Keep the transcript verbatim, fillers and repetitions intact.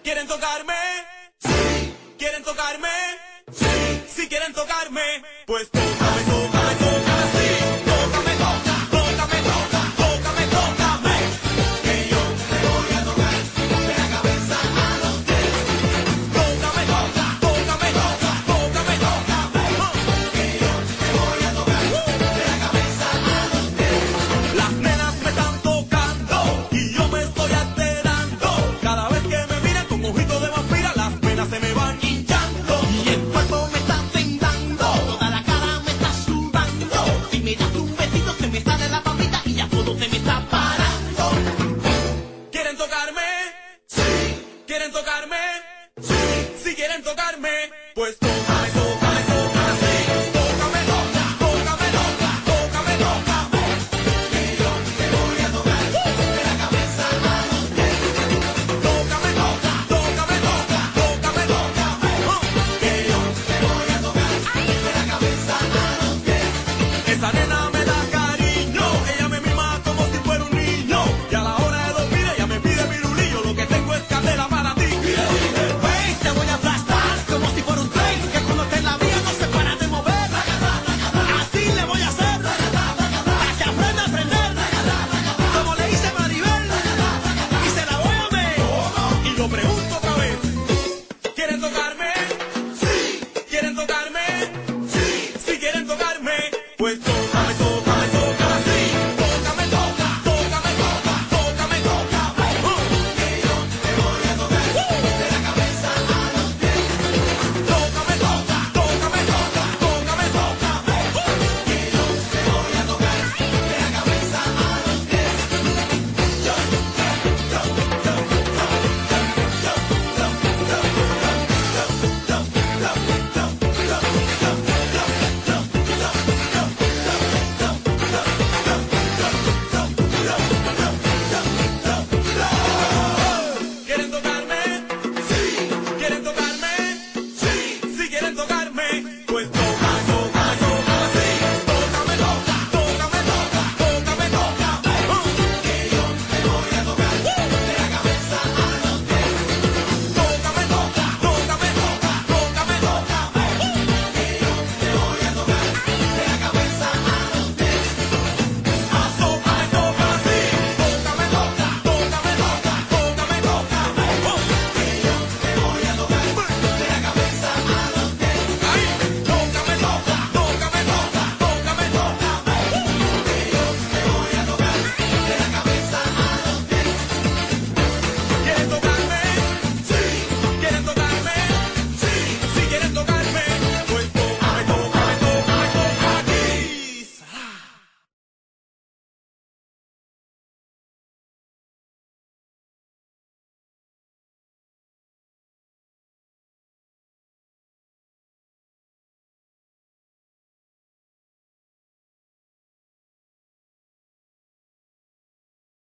¿Quieren tocarme? Sí. ¿Quieren tocarme? Sí. Si quieren tocarme, pues tócame, tócame, tócame, sí. Tócame, toca, tócame, toca, tócame, tócame. Que yo te voy a tocar de la cabeza a los pies. Tócame, toca, tócame, toca, tócame, tócame. Que yo te voy a tocar de la cabeza a los pies. Las nenas me están tocando y yo me estoy alterando. Cada vez que me miran con ojitos de vampira, las penas se me van hinchando. Y el cuerpo me está tentando, toda la cara me está sudando. Si me das un besito se me sale la papita y ya todo se me está parando. ¿Quieren tocarme? Sí. ¿Quieren tocarme? Sí. Si quieren tocarme, pues tócame.